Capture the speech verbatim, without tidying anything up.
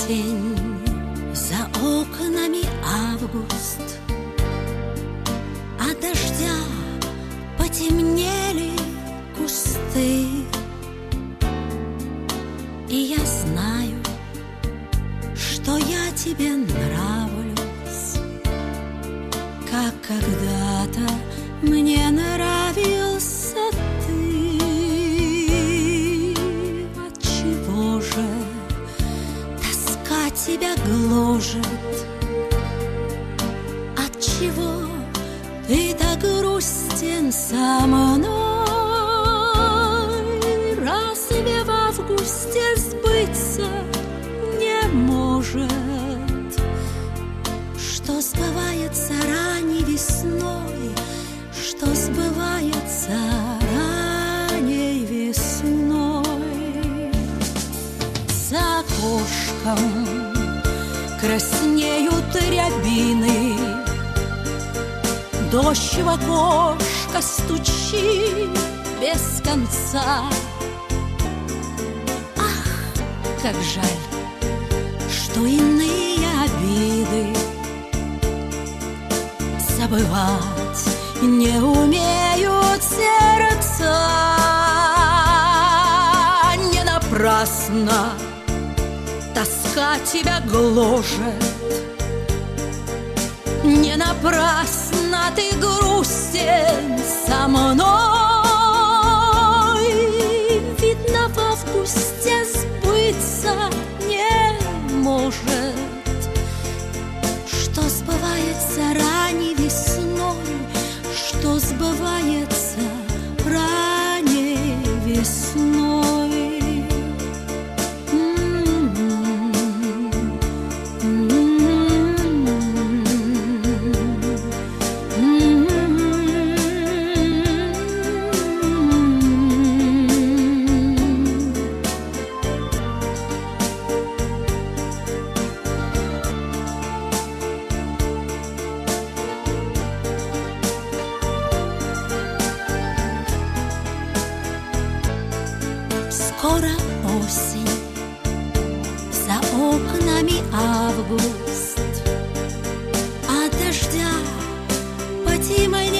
осень, за окнами август. От дождя потемнели кусты. И я знаю, что я тебе нравлюсь, как когда-то мне нравился ты. Отчего же тоска тебя гложет? Отчего ты так грустен со мной? Разве в августе сбыться не может, что сбывается ранней весной, что сбывается ранней весной? За окошком краснеют рябины, дождь в окошко стучит без конца. Ах, как жаль, что иные обиды забывать не умеют сердца. Не напрасно тоска тебя гложет, не напрасно ты грустен со мной. Видно, в августе сбыться не может, что сбывается ранней весной, что сбывается ранней весной. Скоро осень, за окнами август. От дождя потемнело